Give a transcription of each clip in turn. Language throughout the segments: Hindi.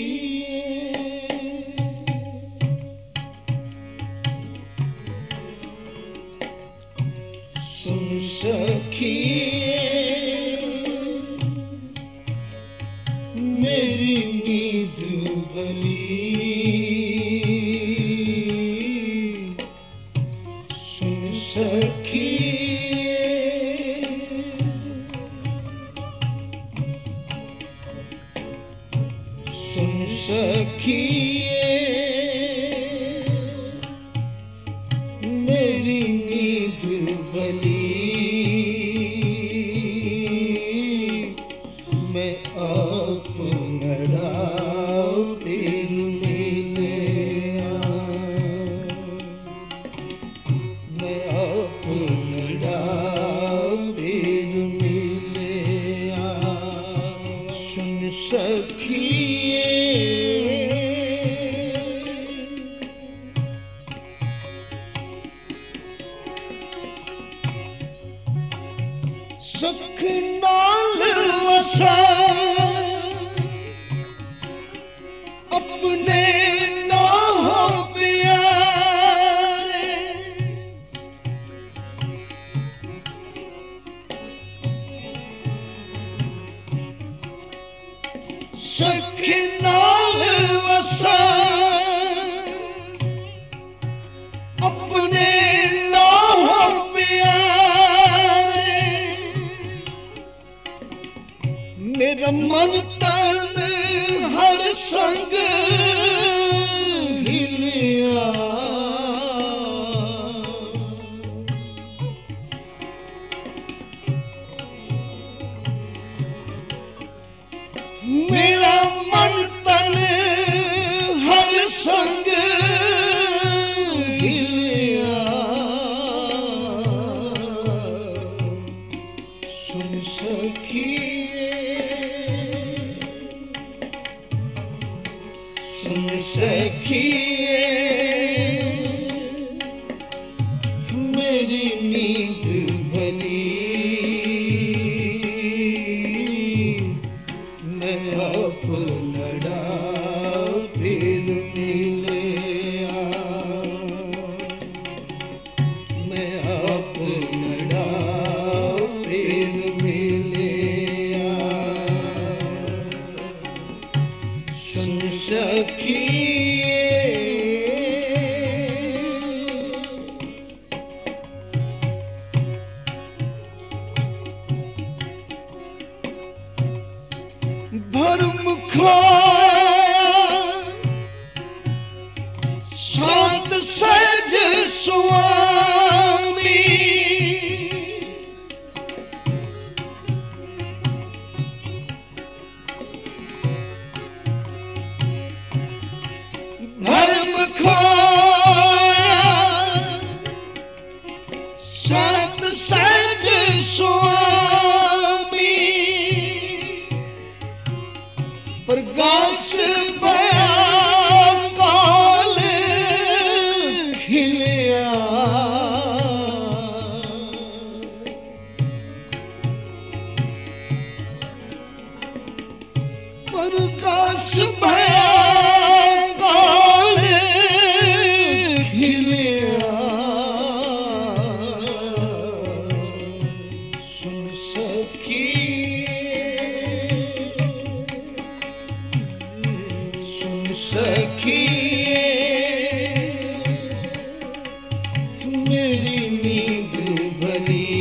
सुन सखिए मेरी नींद भली, सुन सखिए सुन सखिए मेरी नींद भली, मैं अपना फिर मिले मैं अपना फिर मिले सुन सखिए सुख नाल वसा अपने ना हो प्यारे, सुख नाल वसा अपने ना हो प्यारे, मेरा मन तन हर संग हिलिया, मेरा मन तन हर संग हिलिया सुन सखिए सुन सखिए मेरी नींद भली, मैं अपना फिर मिले मैं अपना फिर मिले सुन सखिए भरम खोया शांत सहज स्वामी, भरम खोया शांत सहज स्वामी, प्रकाश भया काल खिलिया, प्रकाश भया काल खिलिया सुन सखिए मेरी नींद भली,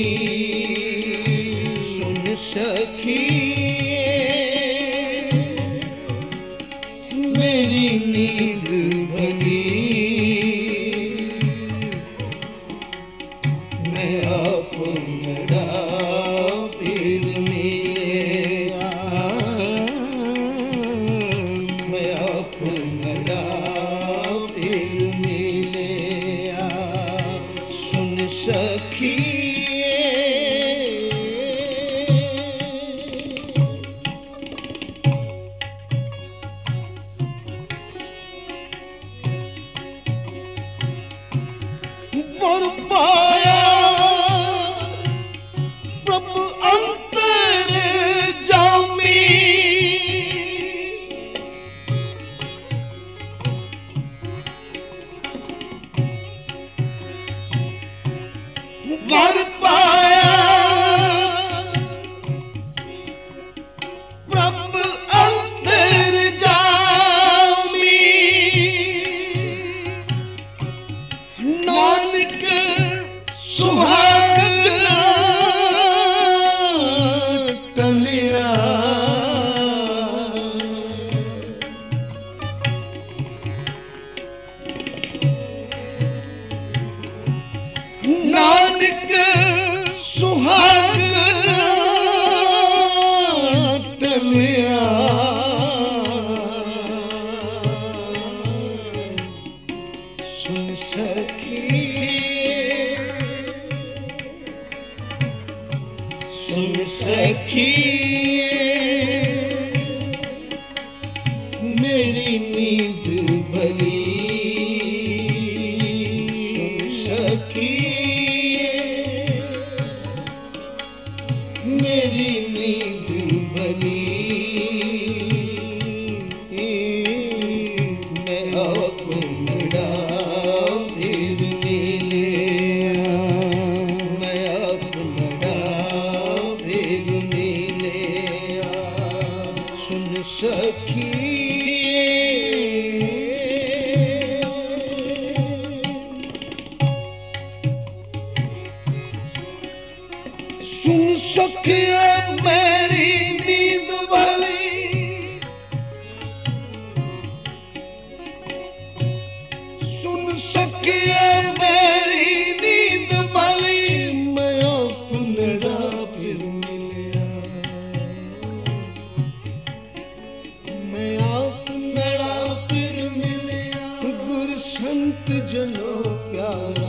सुन सखिए मेरी नींद भली, मैं अपना फिर मिले मैं अपना फिर मिले सुन सखिए वर पाया प्रभु अंतर जामी, वर पाया प्रभ अंतर जामी नानक सुहाग टलिया नानक सुहाग टलिया सुन सखी सुन सखी मेरी नींद भली सुन सखी मेरी नींद भली मैं अपना फिर मिले मैं अपना फिर मिले सुन सखी सुन सखिया मेरी नींद भली सुन सखिया मेरी नींद भली मैं अपना फिर मिलिया मैं अपना फिर मिलिया गुरु संत जनो प्यारा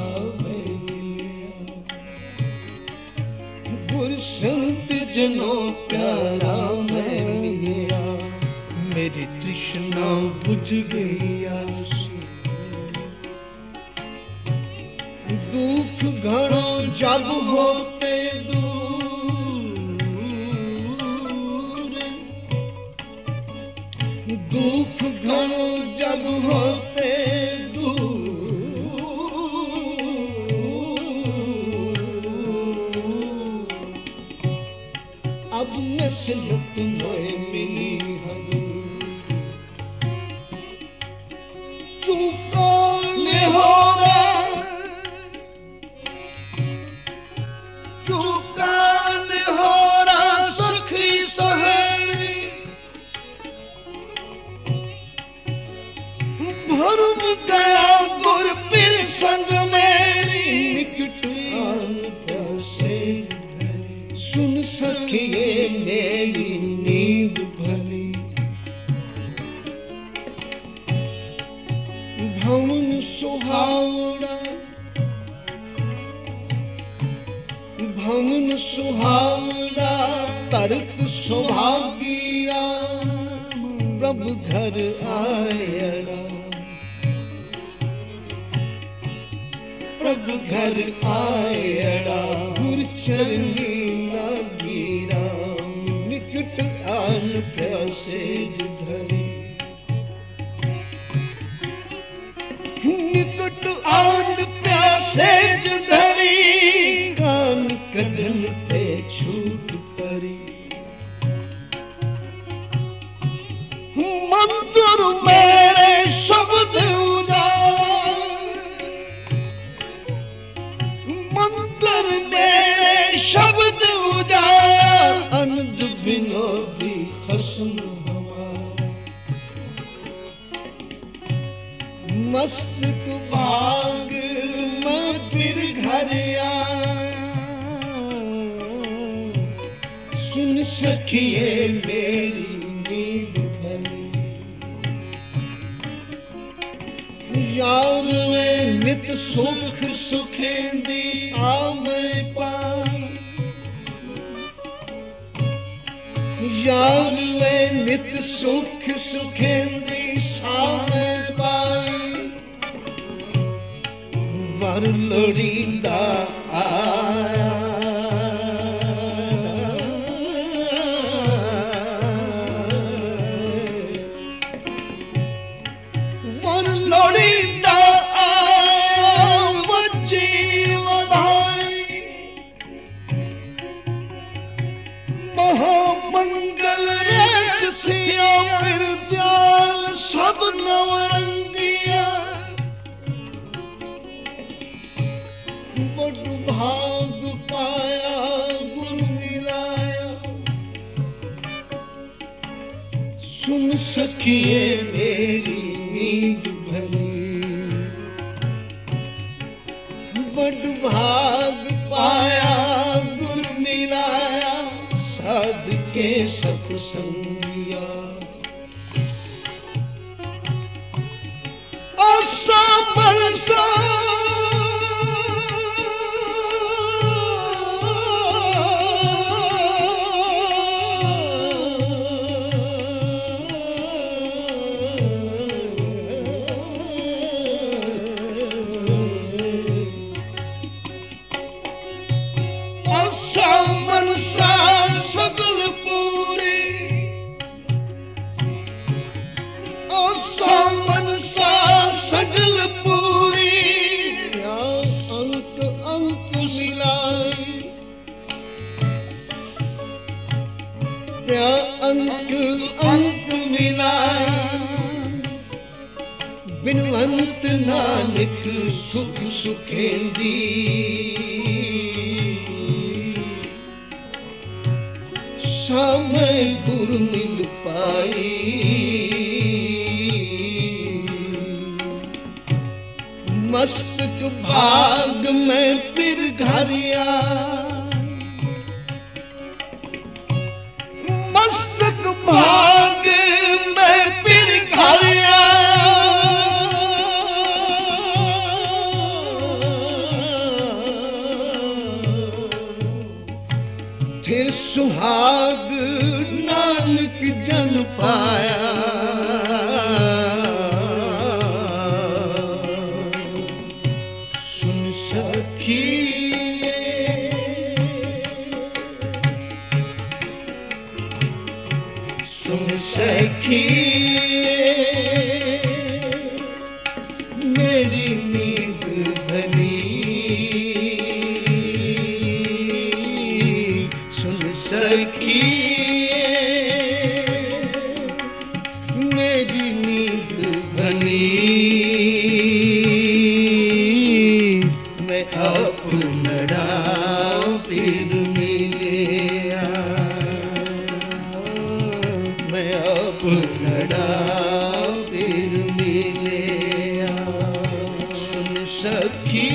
गुरु संत जनो प्यारा मैं मिलिया मेरी तृष्णा बुझ गई आस दुख घणो जब होते दूर दुख घणो जब होते अब नस्लत मोए मिली हर चूका ने हो चूका ने हो सखी सहेरी भरम गया गुर पिर संग मेरी निकटान प्यासे सुन सखिए मेरी नींद भली भवन सुहावड़ा भवन सुहावड़ा तरक सौभागिया प्रभु घर आयड़ा प्रभु घर आयड़ा गुर चरनी गिरा निकट आन प्यासे धरी निकट आन प्यासे धरी कान कढन पे छूट परी मंदिर मेरे शब्द मंदिर मेरे शब्द उजाड़ा अनंद विनोदी हसन हमारा मस्तक भाग मैं फिर घर आया सुन सखिए मेरी नींद भली यार में नित सुख सुखेंदी आमे पाई यार में नित सुख सुखेंदी सामे पाई वर लोड़ींदा आया वर लोड़ींदा आया वजी वधाई सखिए मेरी नींद भरी, बड़ भाग पाया गुर मिलाया साध के सत्संगिया। आसा बरसा मनसा सगल पूरी, आसा मनसा सगल पूरी, अंक अंक मिलाई, अंक अंक मिलाई, बिनवंत नानक सुख सुखेंदी। समय गुर मिल पाई, मस्तक भाग में फिर घर आए, मस्तक भाग में फिर घर आए, फिर सुहाग नानक जन पाया। सुन सखी सुन सखी मेरी नींद भरी, सखी मेरी नींद भरी, मैं अपना फिर मिलिया, मैं अपना फिर मिलिया। सुन सखी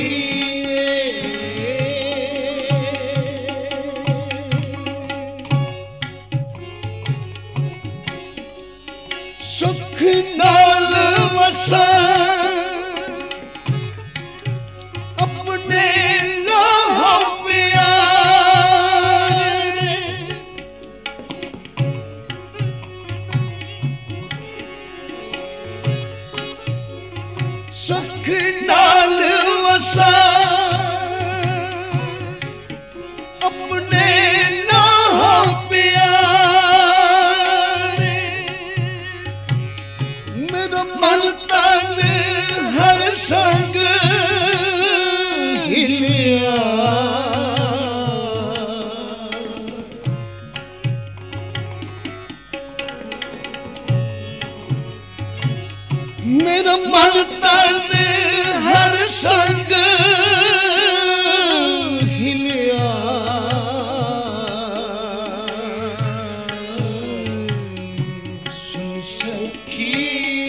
सुख नाल वसा अपने लाह प्यारे, सुख नाल वसा अपने लाह प्यारे, मन तन हर संग हिलिया, मेरा मन तन हर संग हिलिया। सुन सखी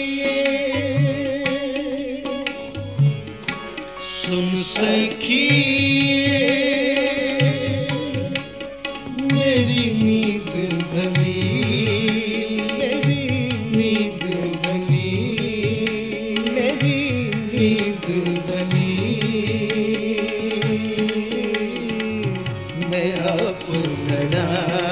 सुन सखी मेरी नींद भरी, मेरी नींद भरी, मेरी नींद भरी, मैं अपना